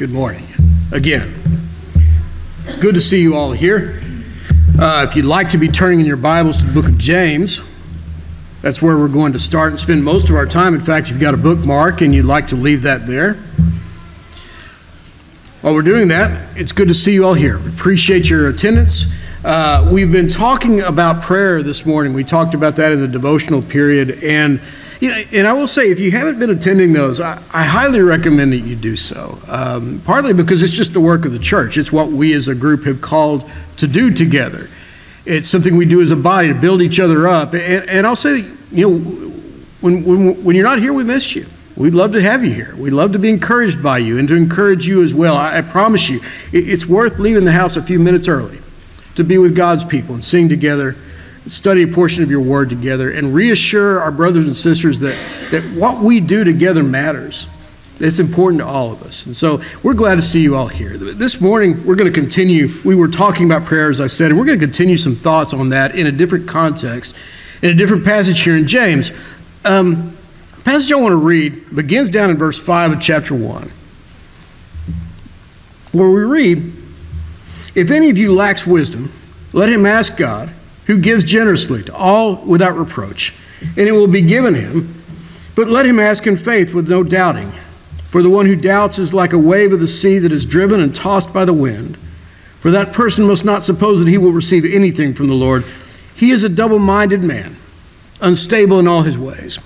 Good morning. Again, it's good to see you all here. If you'd like to be turning in your Bibles to the book of James, that's where we're going to start and spend most of our time. In fact, if you've got a bookmark and you'd like to leave that there. While we're doing that, it's good to see you all here. We appreciate your attendance. We've been talking about prayer this morning. We talked about that in the devotional period. And I will say, if you haven't been attending those, I highly recommend that you do so. Partly because it's just the work of the church. It's what we as a group have called to do together. It's something we do as a body to build each other up. And I'll say, when you're not here, we miss you. We'd love to have you here. We'd love to be encouraged by you and to encourage you as well. I promise you, it's worth leaving the house a few minutes early to be with God's people and sing together, study a portion of your word together, and reassure our brothers and sisters that what we do together matters. It's important to all of us. And so we're glad to see you all here. This morning, we're going to continue. We were talking about prayer, as I said, and we're going to continue some thoughts on that in a different context, in a different passage here in James. The passage I want to read begins down in verse 5 of chapter 1, where we read, "If any of you lacks wisdom, let him ask God, who gives generously to all without reproach, and it will be given him. But let him ask in faith with no doubting. For the one who doubts is like a wave of the sea that is driven and tossed by the wind. For that person must not suppose that he will receive anything from the Lord. He is a double-minded man, unstable in all his ways."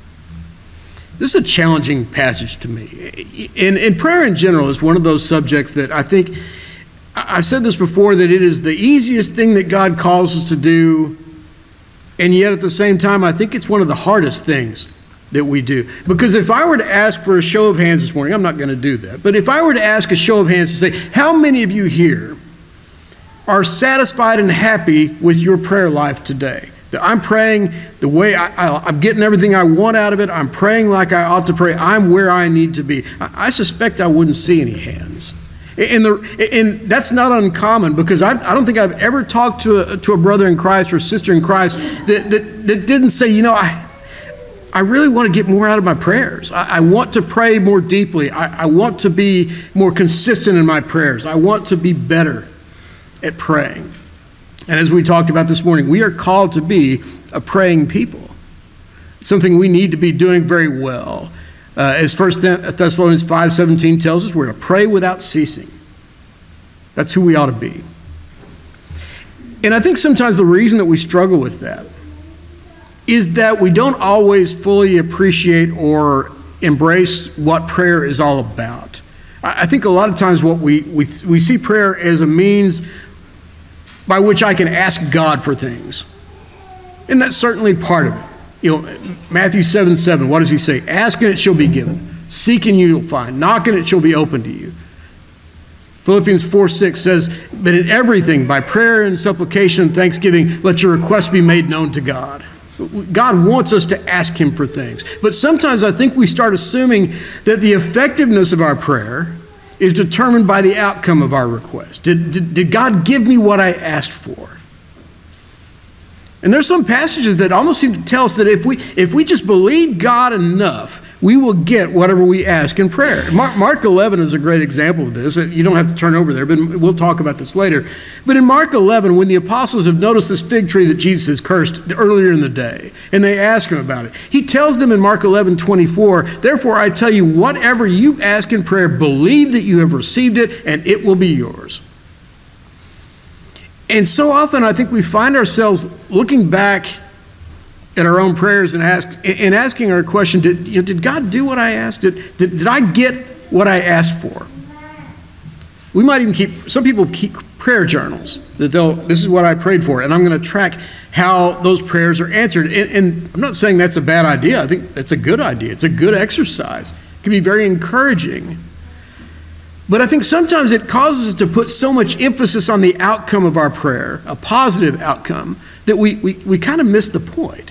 This is a challenging passage to me. And prayer in general is one of those subjects that I think, I've said this before, that it is the easiest thing that God calls us to do, and yet at the same time, I think it's one of the hardest things that we do. Because if I were to ask for a show of hands this morning, I'm not going to do that, but if I were to ask a show of hands to say, how many of you here are satisfied and happy with your prayer life today? That I'm praying the way I'm getting everything I want out of it, I'm praying like I ought to pray, I'm where I need to be. I suspect I wouldn't see any hands. And that's not uncommon, because I don't think I've ever talked to a brother in Christ or a sister in Christ that didn't say, I really want to get more out of my prayers. I want to pray more deeply. I want to be more consistent in my prayers. I want to be better at praying. And as we talked about this morning, we are called to be a praying people. It's something we need to be doing very well. As 1 Thessalonians 5:17 tells us, we're to pray without ceasing. That's who we ought to be. And I think sometimes the reason that we struggle with that is that we don't always fully appreciate or embrace what prayer is all about. I think a lot of times what we see prayer as a means by which I can ask God for things. And that's certainly part of it. Matthew 7:7, what does he say? Ask and it shall be given. Seek and you will find. Knock and it shall be opened to you. Philippians 4:6 says, but in everything, by prayer and supplication and thanksgiving, let your requests be made known to God. God wants us to ask him for things. But sometimes I think we start assuming that the effectiveness of our prayer is determined by the outcome of our request. Did God give me what I asked for? And there's some passages that almost seem to tell us that if we just believe God enough, we will get whatever we ask in prayer. Mark 11 is a great example of this. You don't have to turn over there, but we'll talk about this later. But in Mark 11, when the apostles have noticed this fig tree that Jesus has cursed earlier in the day, and they ask him about it, he tells them in Mark 11:24, therefore I tell you, whatever you ask in prayer, believe that you have received it, and it will be yours. And so often I think we find ourselves looking back at our own prayers and asking our question, did God do what I asked? Did I get what I asked for? We might even some people keep prayer journals, that this is what I prayed for, and I'm going to track how those prayers are answered. And I'm not saying that's a bad idea. I think that's a good idea. It's a good exercise. It can be very encouraging. But I think sometimes it causes us to put so much emphasis on the outcome of our prayer, a positive outcome, that we kind of miss the point.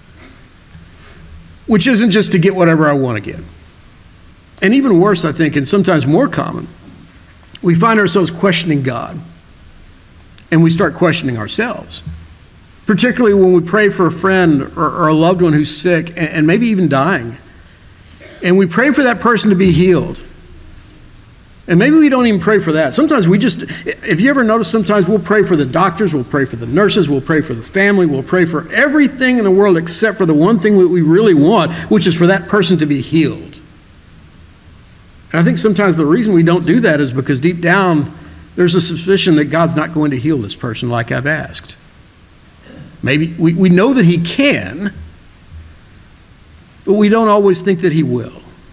Which isn't just to get whatever I want to get. And even worse, I think, and sometimes more common, we find ourselves questioning God, and we start questioning ourselves. Particularly when we pray for a friend or a loved one who's sick and maybe even dying. And we pray for that person to be healed. And maybe we don't even pray for that. Sometimes if you ever notice, sometimes we'll pray for the doctors, we'll pray for the nurses, we'll pray for the family, we'll pray for everything in the world except for the one thing that we really want, which is for that person to be healed. And I think sometimes the reason we don't do that is because deep down, there's a suspicion that God's not going to heal this person like I've asked. Maybe we know that he can, but we don't always think that he will.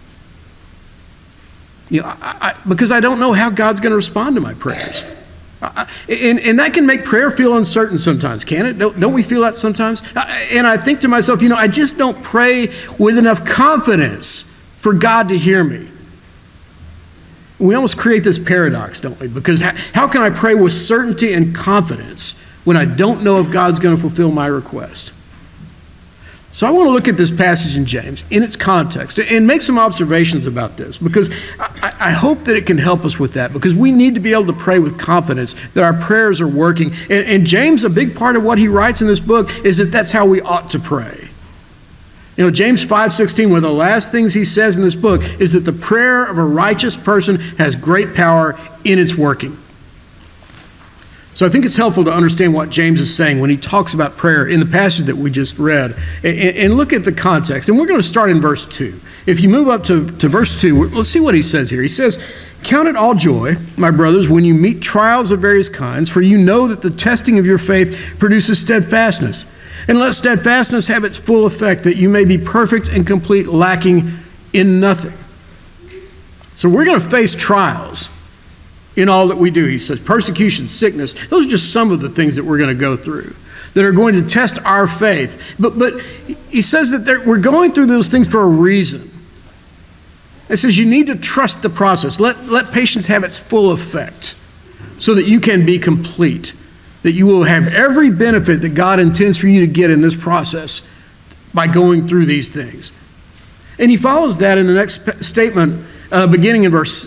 Because I don't know how God's going to respond to my prayers. And that can make prayer feel uncertain sometimes, can it? Don't we feel that sometimes? And I think to myself, I just don't pray with enough confidence for God to hear me. We almost create this paradox, don't we? Because how can I pray with certainty and confidence when I don't know if God's going to fulfill my request? So I want to look at this passage in James in its context and make some observations about this, because I hope that it can help us with that, because we need to be able to pray with confidence that our prayers are working. And James, a big part of what he writes in this book is that that's how we ought to pray. James 5:16, one of the last things he says in this book is that the prayer of a righteous person has great power in its working. So I think it's helpful to understand what James is saying when he talks about prayer in the passage that we just read, and look at the context. And we're going to start in verse 2. If you move up to verse 2, let's see what he says here. He says, "Count it all joy, my brothers, when you meet trials of various kinds, for you know that the testing of your faith produces steadfastness. And let steadfastness have its full effect, that you may be perfect and complete, lacking in nothing." So we're going to face trials in all that we do. He says persecution, sickness, those are just some of the things that we're going to go through that are going to test our faith. But he says that we're going through those things for a reason. It says you need to trust the process. Let patience have its full effect so that you can be complete, that you will have every benefit that God intends for you to get in this process by going through these things. And he follows that in the next statement, beginning in verse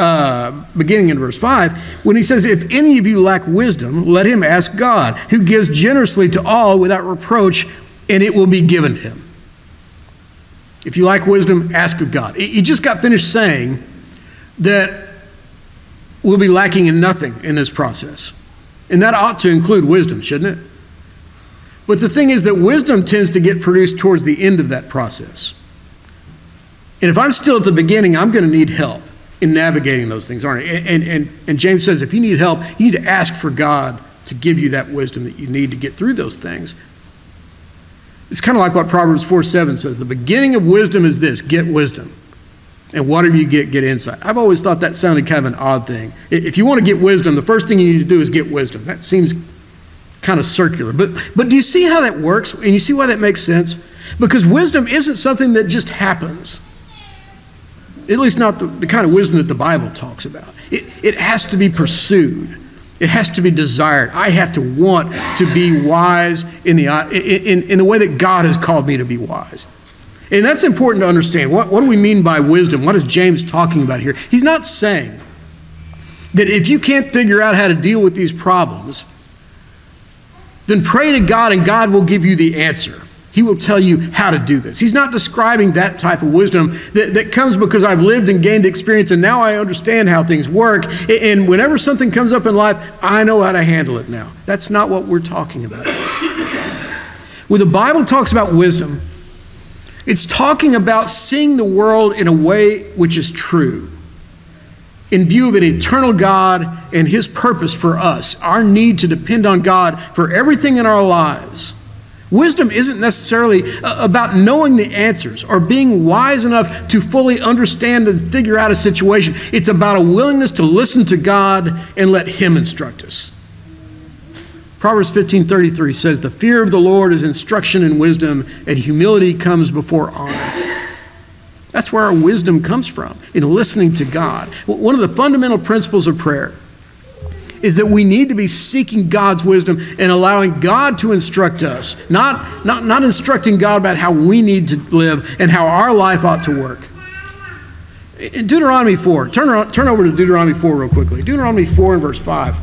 5, when he says, "If any of you lack wisdom, let him ask God, who gives generously to all without reproach, and it will be given to him." If you lack wisdom, ask of God. He just got finished saying that we'll be lacking in nothing in this process. And that ought to include wisdom, shouldn't it? But the thing is that wisdom tends to get produced towards the end of that process. And if I'm still at the beginning, I'm going to need help in navigating those things, aren't I? And James says if you need help, you need to ask for God to give you that wisdom that you need to get through those things. It's kind of like what Proverbs 4:7 says. The beginning of wisdom is this: get wisdom. And whatever you get insight. I've always thought that sounded kind of an odd thing. If you want to get wisdom, the first thing you need to do is get wisdom. That seems kind of circular. But do you see how that works? And you see why that makes sense? Because wisdom isn't something that just happens. At least not the kind of wisdom that the Bible talks about. It has to be pursued. It has to be desired. I have to want to be wise in the way that God has called me to be wise. And that's important to understand. What do we mean by wisdom? What is James talking about here? He's not saying that if you can't figure out how to deal with these problems, then pray to God and God will give you the answer. He will tell you how to do this. He's not describing that type of wisdom that comes because I've lived and gained experience and now I understand how things work. And whenever something comes up in life, I know how to handle it now. That's not what we're talking about. When the Bible talks about wisdom, it's talking about seeing the world in a way which is true, in view of an eternal God and his purpose for us, our need to depend on God for everything in our lives. Wisdom isn't necessarily about knowing the answers or being wise enough to fully understand and figure out a situation. It's about a willingness to listen to God and let him instruct us. Proverbs 15:33 says, "The fear of the Lord is instruction in wisdom, and humility comes before honor." That's where our wisdom comes from, in listening to God. One of the fundamental principles of prayer is that we need to be seeking God's wisdom and allowing God to instruct us, not instructing God about how we need to live and how our life ought to work. In Deuteronomy 4, turn over to Deuteronomy 4 real quickly. Deuteronomy 4 and verse 5.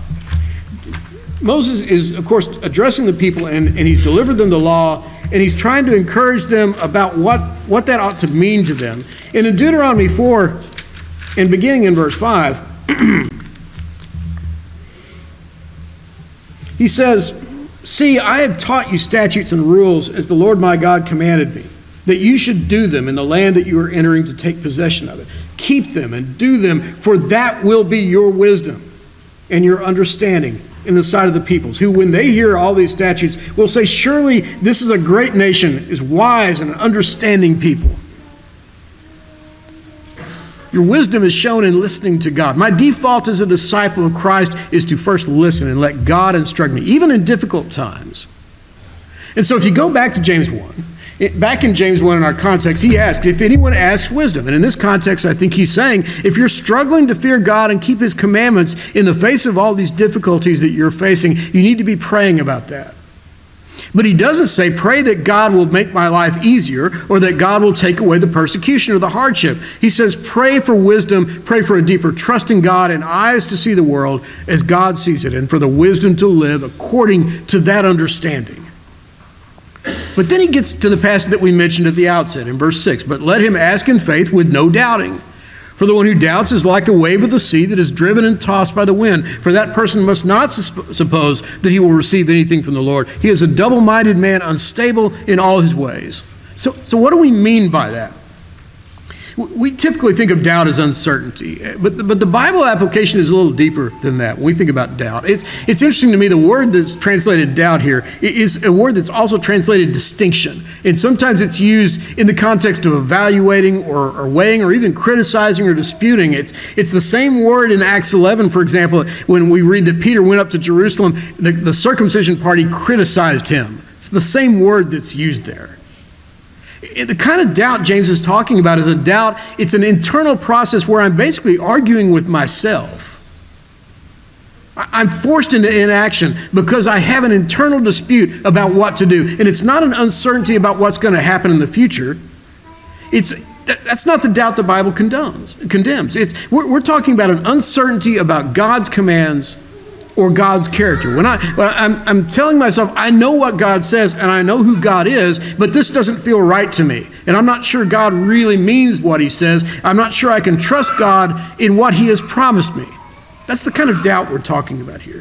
Moses is, of course, addressing the people, and he's delivered them the law, and he's trying to encourage them about what that ought to mean to them. And in Deuteronomy 4, And beginning in verse 5, he says, "See, I have taught you statutes and rules as the Lord my God commanded me, that you should do them in the land that you are entering to take possession of it. Keep them and do them, for that will be your wisdom and your understanding in the sight of the peoples, who, when they hear all these statutes, will say, surely this is a great nation, is wise and an understanding people." Your wisdom is shown in listening to God. My default as a disciple of Christ is to first listen and let God instruct me, even in difficult times. And so if you go back to James 1, back in James 1 in our context, he asks, if anyone asks wisdom. And in this context, I think he's saying, if you're struggling to fear God and keep his commandments in the face of all these difficulties that you're facing, you need to be praying about that. But he doesn't say, pray that God will make my life easier or that God will take away the persecution or the hardship. He says, pray for wisdom, pray for a deeper trust in God and eyes to see the world as God sees it, and for the wisdom to live according to that understanding. But then he gets to the passage that we mentioned at the outset in verse 6. But let him ask in faith with no doubting. For the one who doubts is like a wave of the sea that is driven and tossed by the wind. For that person must not suppose that he will receive anything from the Lord. He is a double-minded man, unstable in all his ways. So what do we mean by that? We typically think of doubt as uncertainty, but the Bible application is a little deeper than that when we think about doubt. It's interesting to me, the word that's translated doubt here is a word that's also translated distinction. And sometimes it's used in the context of evaluating or weighing or even criticizing or disputing. It's the same word in Acts 11, for example, when we read that Peter went up to Jerusalem, the circumcision party criticized him. It's the same word that's used there. The kind of doubt James is talking about is a doubt, it's an internal process where I'm basically arguing with myself. I'm forced into inaction because I have an internal dispute about what to do. And it's not an uncertainty about what's going to happen in the future. That's not the doubt the Bible condemns. We're talking about an uncertainty about God's commands or God's character. When I'm telling myself, I know what God says and I know who God is, but this doesn't feel right to me. And I'm not sure God really means what he says. I'm not sure I can trust God in what he has promised me. That's the kind of doubt we're talking about here.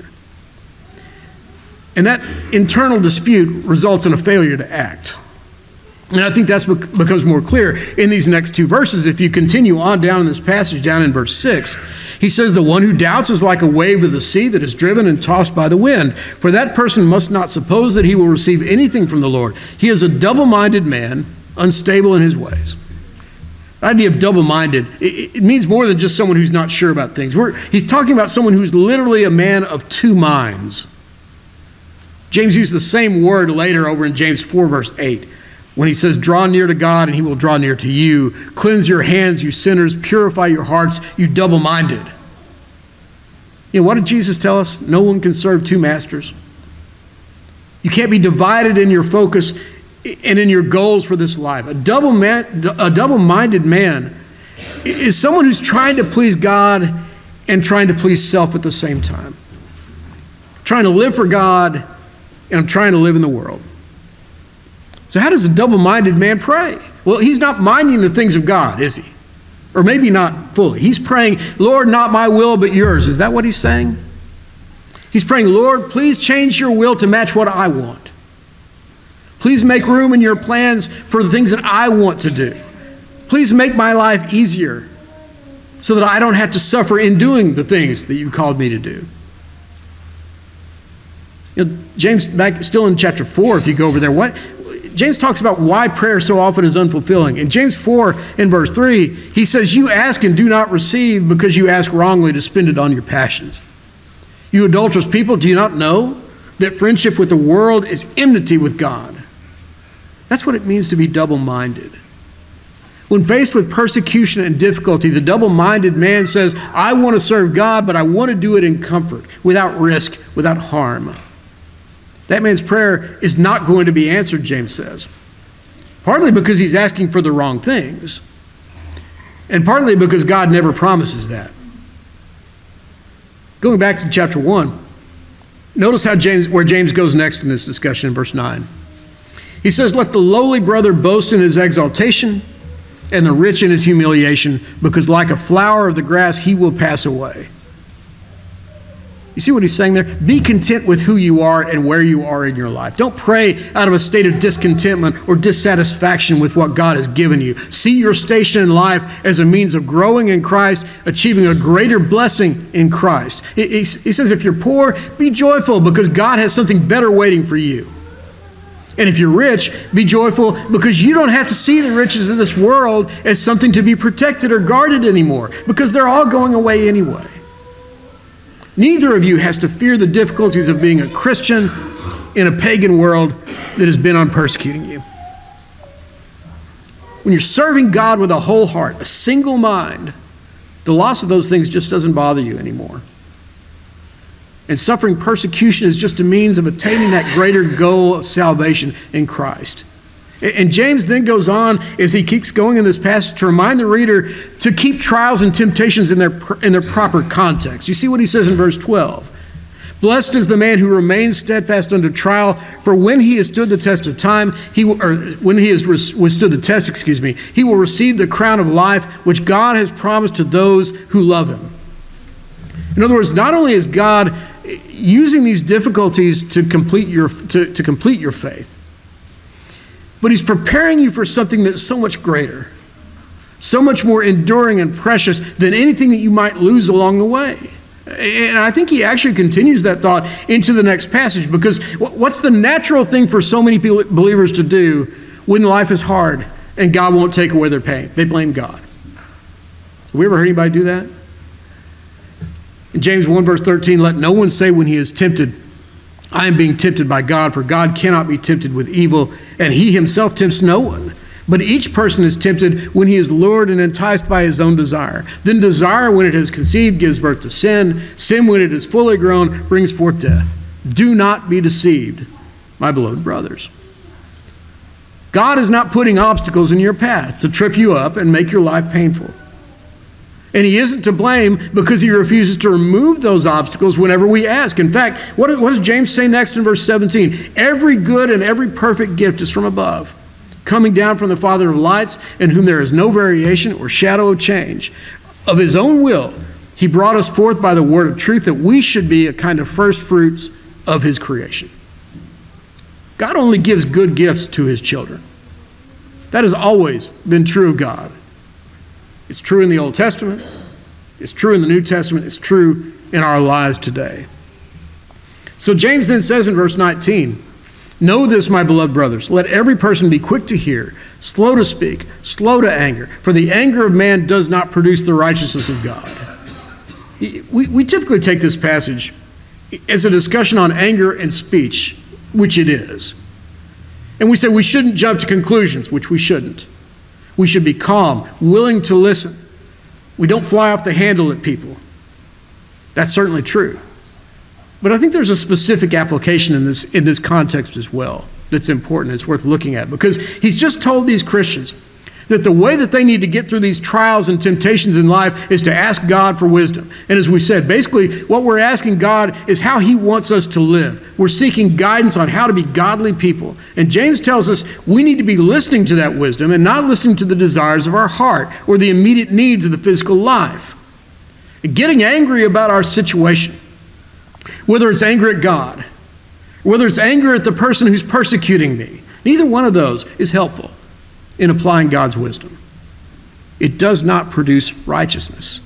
And that internal dispute results in a failure to act. And I think that becomes more clear in these next two verses. If you continue on down in this passage, down in verse 6, he says, the one who doubts is like a wave of the sea that is driven and tossed by the wind. For that person must not suppose that he will receive anything from the Lord. He is a double-minded man, unstable in his ways. The idea of double-minded, it means more than just someone who's not sure about things. He's talking about someone who's literally a man of two minds. James used the same word later over in James 4, verse 8. When he says, draw near to God and he will draw near to you. Cleanse your hands, you sinners. Purify your hearts, you double-minded. You know, what did Jesus tell us? No one can serve two masters. You can't be divided in your focus and in your goals for this life. A double-minded man is someone who's trying to please God and trying to please self at the same time. Trying to live for God and I'm trying to live in the world. So how does a double-minded man pray? Well, he's not minding the things of God, is he? Or maybe not fully. He's praying, Lord, not my will, but yours. Is that what he's saying? He's praying, Lord, please change your will to match what I want. Please make room in your plans for the things that I want to do. Please make my life easier so that I don't have to suffer in doing the things that you called me to do. You know, James, back still in chapter 4, if you go over there, James talks about why prayer so often is unfulfilling. In James 4 in verse 3, he says, you ask and do not receive because you ask wrongly to spend it on your passions. You adulterous people, do you not know that friendship with the world is enmity with God? That's what it means to be double-minded. When faced with persecution and difficulty, the double-minded man says, I want to serve God, but I want to do it in comfort, without risk, without harm. That man's prayer is not going to be answered, James says. Partly because he's asking for the wrong things, and partly because God never promises that. Going back to chapter 1, notice where James goes next in this discussion in verse 9. He says, let the lowly brother boast in his exaltation, and the rich in his humiliation, because like a flower of the grass, he will pass away. You see what he's saying there? Be content with who you are and where you are in your life. Don't pray out of a state of discontentment or dissatisfaction with what God has given you. See your station in life as a means of growing in Christ, achieving a greater blessing in Christ. He says, if you're poor, be joyful because God has something better waiting for you. And if you're rich, be joyful because you don't have to see the riches of this world as something to be protected or guarded anymore, because they're all going away anyway. Neither of you has to fear the difficulties of being a Christian in a pagan world that has been on persecuting you. When you're serving God with a whole heart, a single mind, the loss of those things just doesn't bother you anymore. And suffering persecution is just a means of attaining that greater goal of salvation in Christ. And James then goes on, as he keeps going in this passage, to remind the reader to keep trials and temptations in their proper context. You see what he says in verse 12. Blessed is the man who remains steadfast under trial, for when he has stood the test of time, he will receive the crown of life which God has promised to those who love him. In other words, not only is God using these difficulties to complete your faith, but he's preparing you for something that's so much greater, so much more enduring and precious than anything that you might lose along the way. And I think he actually continues that thought into the next passage, because what's the natural thing for so many believers to do when life is hard and God won't take away their pain? They blame God. Have we ever heard anybody do that? In James 1 verse 13, let no one say when he is tempted, I am being tempted by God, for God cannot be tempted with evil, and he himself tempts no one. But each person is tempted when he is lured and enticed by his own desire. Then desire, when it has conceived, gives birth to sin. Sin, when it is fully grown, brings forth death. Do not be deceived, my beloved brothers. God is not putting obstacles in your path to trip you up and make your life painful. And he isn't to blame because he refuses to remove those obstacles whenever we ask. In fact, what does James say next in verse 17? Every good and every perfect gift is from above, coming down from the Father of lights, in whom there is no variation or shadow of change. Of his own will, he brought us forth by the word of truth, that we should be a kind of first fruits of his creation. God only gives good gifts to his children. That has always been true of God. It's true in the Old Testament. It's true in the New Testament. It's true in our lives today. So James then says in verse 19, know this, my beloved brothers, let every person be quick to hear, slow to speak, slow to anger, for the anger of man does not produce the righteousness of God. We typically take this passage as a discussion on anger and speech, which it is. And we say we shouldn't jump to conclusions, which we shouldn't. We should be calm, willing to listen. We don't fly off the handle at people. That's certainly true. But I think there's a specific application in this context as well that's important. It's worth looking at, because he's just told these Christians that the way that they need to get through these trials and temptations in life is to ask God for wisdom. And as we said, basically what we're asking God is how he wants us to live. We're seeking guidance on how to be godly people. And James tells us we need to be listening to that wisdom and not listening to the desires of our heart or the immediate needs of the physical life. And getting angry about our situation, whether it's anger at God, whether it's anger at the person who's persecuting me, neither one of those is helpful in applying God's wisdom. It does not produce righteousness.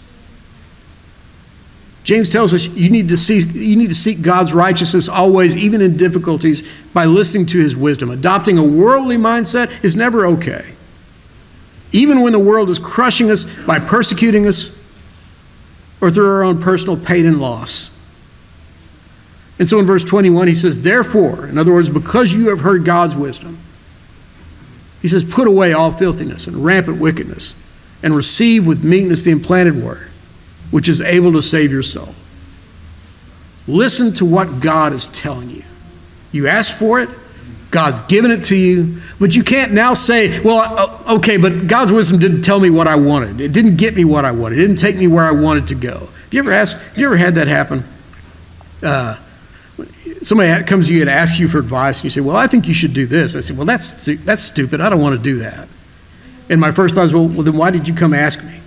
James tells us you need to seek God's righteousness always, even in difficulties, by listening to his wisdom. Adopting a worldly mindset is never okay. Even when the world is crushing us by persecuting us or through our own personal pain and loss. And so in verse 21, he says, therefore, in other words, because you have heard God's wisdom, he says, put away all filthiness and rampant wickedness, and receive with meekness the implanted word, which is able to save your soul. Listen to what God is telling you. You asked for it, God's given it to you, but you can't now say, well, okay, but God's wisdom didn't tell me what I wanted. It didn't get me what I wanted. It didn't take me where I wanted to go. Have you ever had that happen? Somebody comes to you and asks you for advice, and you say, well, I think you should do this. I say, well, that's stupid. I don't want to do that. And my first thought is, well, then why did you come ask me?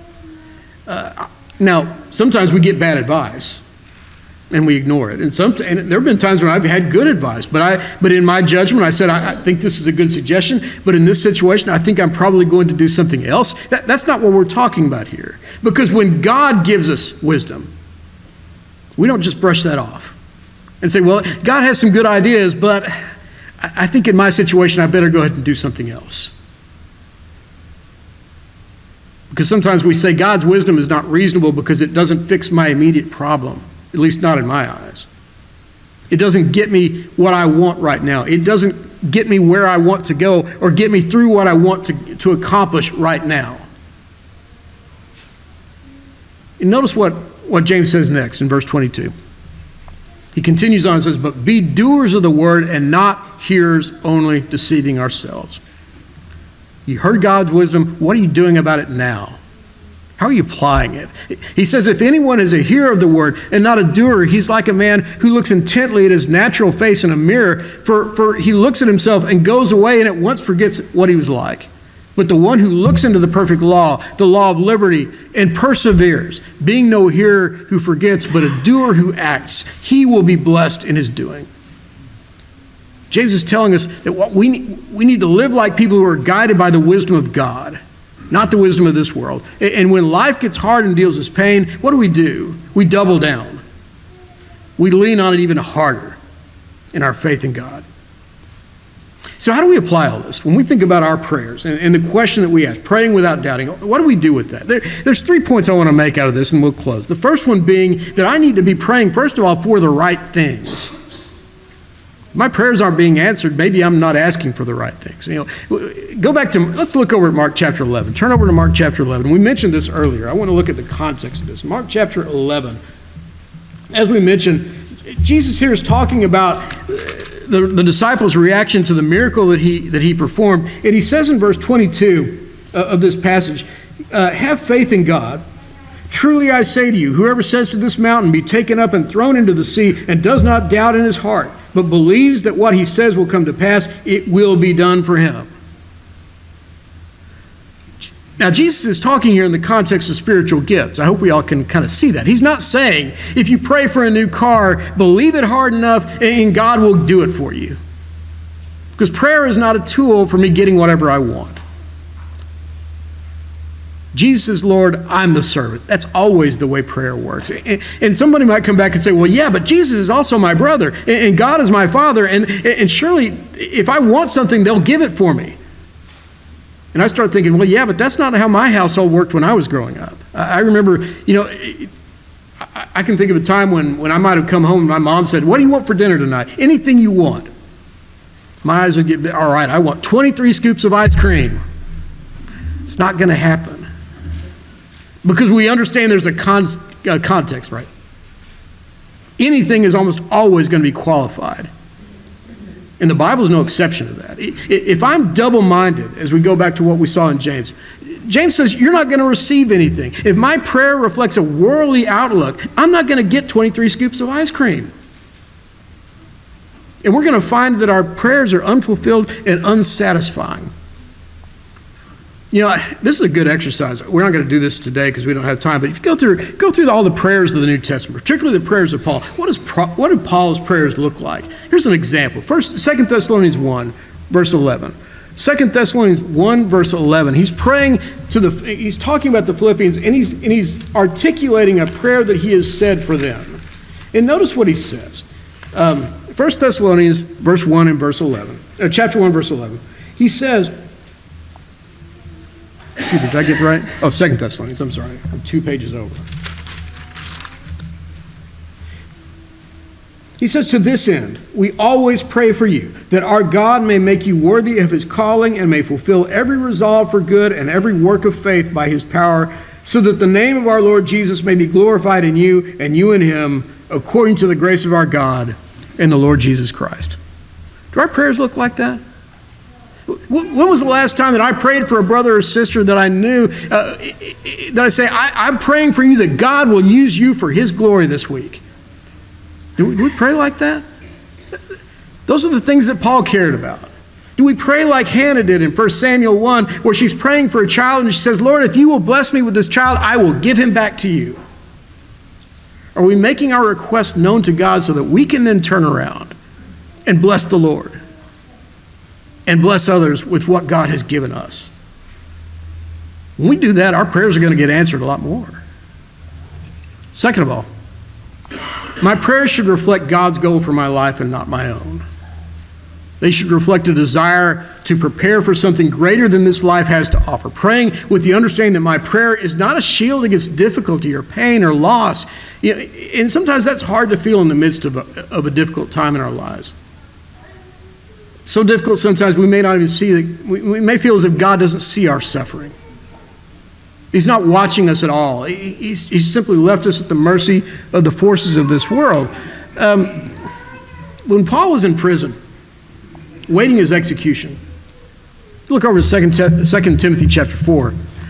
Now, sometimes we get bad advice and we ignore it. And there have been times when I've had good advice, but in my judgment, I said, I think this is a good suggestion, but in this situation, I think I'm probably going to do something else. That's not what we're talking about here. Because when God gives us wisdom, we don't just brush that off and say, well, God has some good ideas, but I think in my situation, I better go ahead and do something else. Because sometimes we say God's wisdom is not reasonable because it doesn't fix my immediate problem, at least not in my eyes. It doesn't get me what I want right now. It doesn't get me where I want to go or get me through what I want to accomplish right now. And notice what James says next in verse 22. He continues on and says, but be doers of the word and not hearers only, deceiving ourselves. You heard God's wisdom. What are you doing about it now? How are you applying it? He says, if anyone is a hearer of the word and not a doer, he's like a man who looks intently at his natural face in a mirror, for he looks at himself and goes away and at once forgets what he was like. But the one who looks into the perfect law, the law of liberty, and perseveres, being no hearer who forgets, but a doer who acts, he will be blessed in his doing. James is telling us that what we need to live like people who are guided by the wisdom of God, not the wisdom of this world. And when life gets hard and deals us pain, what do? We double down. We lean on it even harder in our faith in God. So how do we apply all this? When we think about our prayers and the question that we ask, praying without doubting, what do we do with that? There's 3 points I want to make out of this, and we'll close. The first one being that I need to be praying, first of all, for the right things. My prayers aren't being answered. Maybe I'm not asking for the right things. Let's look over at Mark chapter 11. Turn over to Mark chapter 11. We mentioned this earlier. I want to look at the context of this. Mark chapter 11. As we mentioned, Jesus here is talking about the disciples' reaction to the miracle that he performed. And he says in verse 22 of this passage, have faith in God. Truly I say to you, whoever says to this mountain, be taken up and thrown into the sea, and does not doubt in his heart, but believes that what he says will come to pass, it will be done for him. Now, Jesus is talking here in the context of spiritual gifts. I hope we all can kind of see that. He's not saying, if you pray for a new car, believe it hard enough, and God will do it for you. Because prayer is not a tool for me getting whatever I want. Jesus is Lord, I'm the servant. That's always the way prayer works. And somebody might come back and say, well, yeah, but Jesus is also my brother, and God is my father, and surely if I want something, they'll give it for me. And I start thinking, well, yeah, but that's not how my household worked when I was growing up. I remember, I can think of a time when I might have come home and my mom said, what do you want for dinner tonight? Anything you want. My eyes would get, all right, I want 23 scoops of ice cream. It's not going to happen. Because we understand there's a context, right? Anything is almost always going to be qualified. And the Bible is no exception to that. If I'm double-minded, as we go back to what we saw in James, James says you're not going to receive anything. If my prayer reflects a worldly outlook, I'm not going to get 23 scoops of ice cream. And we're going to find that our prayers are unfulfilled and unsatisfying. This is a good exercise. We're not going to do this today because we don't have time. But if you go through all the prayers of the New Testament, particularly the prayers of Paul, what do Paul's prayers look like? Here's an example. 2 Thessalonians 1, verse 11. 2 Thessalonians 1, verse 11. He's praying he's talking about the Philippians, and he's articulating a prayer that he has said for them. And notice what he says. 1 Thessalonians, verse 1 and verse 11. Chapter 1, verse 11. He says, excuse me, did I get it right? Oh, 2 Thessalonians, I'm sorry. I'm 2 pages over. He says, to this end, we always pray for you, that our God may make you worthy of his calling and may fulfill every resolve for good and every work of faith by his power, so that the name of our Lord Jesus may be glorified in you and you in him, according to the grace of our God and the Lord Jesus Christ. Do our prayers look like that? When was the last time that I prayed for a brother or sister that I knew, that I say, I'm praying for you that God will use you for his glory this week? Do we pray like that? Those are the things that Paul cared about. Do we pray like Hannah did in 1 Samuel 1, where she's praying for a child and she says, Lord, if you will bless me with this child, I will give him back to you? Are we making our request known to God so that we can then turn around and bless the Lord and bless others with what God has given us? When we do that, our prayers are going to get answered a lot more. Second of all, my prayers should reflect God's goal for my life and not my own. They should reflect a desire to prepare for something greater than this life has to offer. Praying with the understanding that my prayer is not a shield against difficulty or pain or loss. And sometimes that's hard to feel in the midst of a difficult time in our lives. So difficult sometimes we may not even see that. We may feel as if God doesn't see our suffering. He's not watching us at all. He's simply left us at the mercy of the forces of this world. When Paul was in prison, waiting his execution, look over to 2 Timothy chapter 4.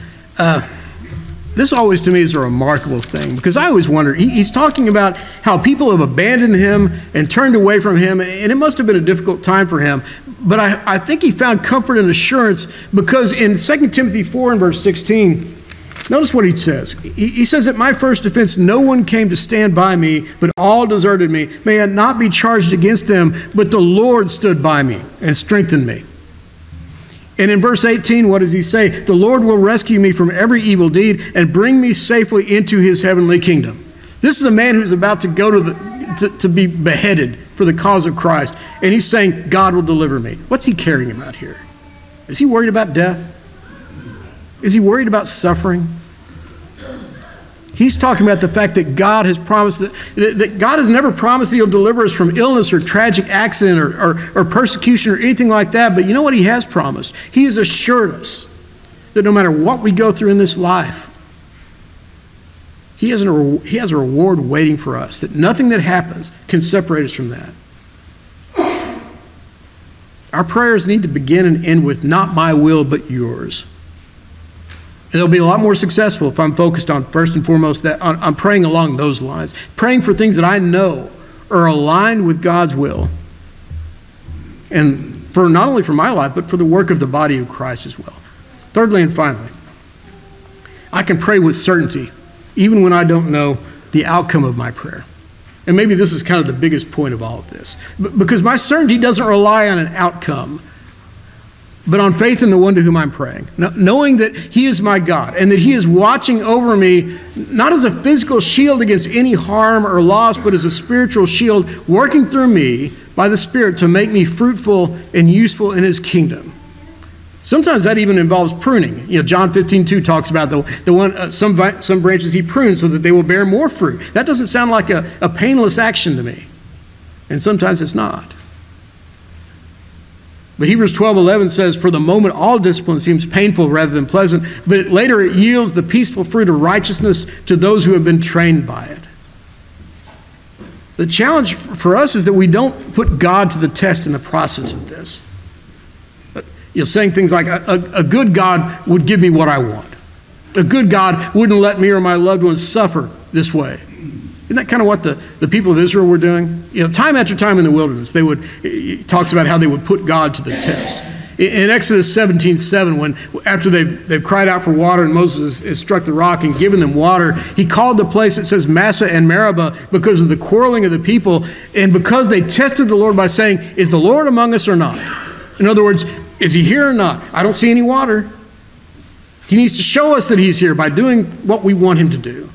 This always to me is a remarkable thing, because I always wonder, he's talking about how people have abandoned him and turned away from him, and it must have been a difficult time for him. But I think he found comfort and assurance, because in 2 Timothy 4 and verse 16, notice what he says. He says, at my first offense, no one came to stand by me, but all deserted me. May I not be charged against them, but the Lord stood by me and strengthened me. And in verse 18, what does he say? The Lord will rescue me from every evil deed and bring me safely into his heavenly kingdom. This is a man who's about to go to be beheaded for the cause of Christ. And he's saying, God will deliver me. What's he caring about here? Is he worried about death? Is he worried about suffering? He's talking about the fact that God has promised that God has never promised that he'll deliver us from illness or tragic accident or persecution or anything like that. But you know what he has promised? He has assured us that no matter what we go through in this life, he has a reward waiting for us, that nothing that happens can separate us from that. Our prayers need to begin and end with, not my will, but yours. And they'll be a lot more successful if I'm focused on, first and foremost, that I'm praying along those lines. Praying for things that I know are aligned with God's will. And for not only for my life, but for the work of the body of Christ as well. Thirdly and finally, I can pray with certainty, even when I don't know the outcome of my prayer. And maybe this is kind of the biggest point of all of this. Because my certainty doesn't rely on an outcome, but on faith in the one to whom I'm praying, knowing that he is my God and that he is watching over me, not as a physical shield against any harm or loss, but as a spiritual shield working through me by the Spirit to make me fruitful and useful in his kingdom. Sometimes that even involves pruning. John 15:2 talks about some branches he prunes so that they will bear more fruit. That doesn't sound like a painless action to me. And sometimes it's not. But Hebrews 12:11 says, for the moment all discipline seems painful rather than pleasant, but later it yields the peaceful fruit of righteousness to those who have been trained by it. The challenge for us is that we don't put God to the test in the process of this. Saying things like, a good God would give me what I want. A good God wouldn't let me or my loved ones suffer this way. Isn't that kind of what the people of Israel were doing? Time after time in the wilderness, it talks about how they would put God to the test. In Exodus 17:7, after they've cried out for water and Moses has struck the rock and given them water, he called the place, it says Massah and Meribah, because of the quarreling of the people and because they tested the Lord by saying, is the Lord among us or not? In other words, is he here or not? I don't see any water. He needs to show us that he's here by doing what we want him to do.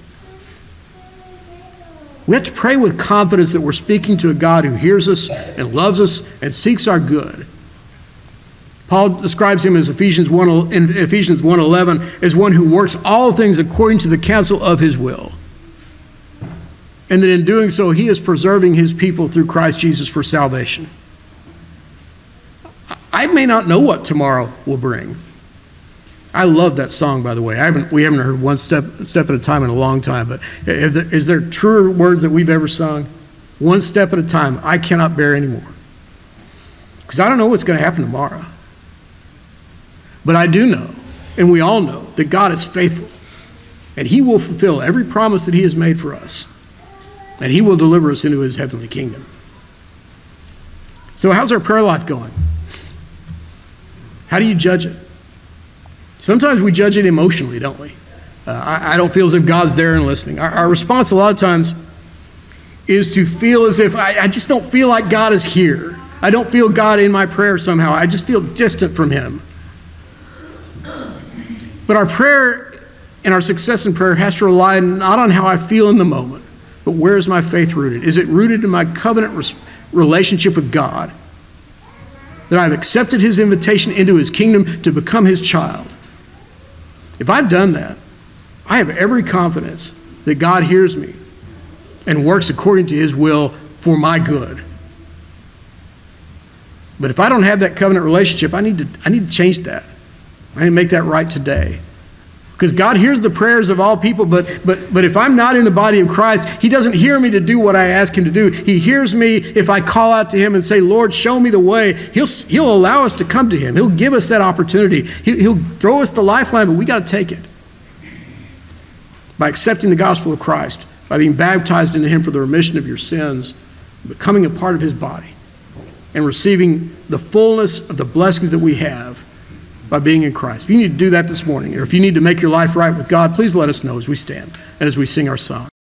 We have to pray with confidence that we're speaking to a God who hears us and loves us and seeks our good. Paul describes him as in Ephesians 1:11 as one who works all things according to the counsel of his will. And that in doing so, he is preserving his people through Christ Jesus for salvation. I may not know what tomorrow will bring. I love that song, by the way. We haven't heard one step at a time in a long time, but is there truer words that we've ever sung? One step at a time. I cannot bear anymore. Because I don't know what's going to happen tomorrow. But I do know, and we all know, that God is faithful. And he will fulfill every promise that he has made for us. And he will deliver us into his heavenly kingdom. So how's our prayer life going? How do you judge it? Sometimes we judge it emotionally, don't we? I don't feel as if God's there and listening. Our response a lot of times is to feel as if I just don't feel like God is here. I don't feel God in my prayer somehow. I just feel distant from him. But our prayer and our success in prayer has to rely not on how I feel in the moment, but where is my faith rooted? Is it rooted in my covenant relationship with God? That I've accepted his invitation into his kingdom to become his child. If I've done that, I have every confidence that God hears me and works according to his will for my good. But if I don't have that covenant relationship, I need to change that. I need to make that right today. Because God hears the prayers of all people, but if I'm not in the body of Christ, he doesn't hear me to do what I ask him to do. He hears me if I call out to him and say, Lord, show me the way. He'll allow us to come to him. He'll give us that opportunity. He'll throw us the lifeline, but we got to take it. By accepting the gospel of Christ, by being baptized into him for the remission of your sins, becoming a part of his body, and receiving the fullness of the blessings that we have by being in Christ. If you need to do that this morning, or if you need to make your life right with God, please let us know as we stand and as we sing our song.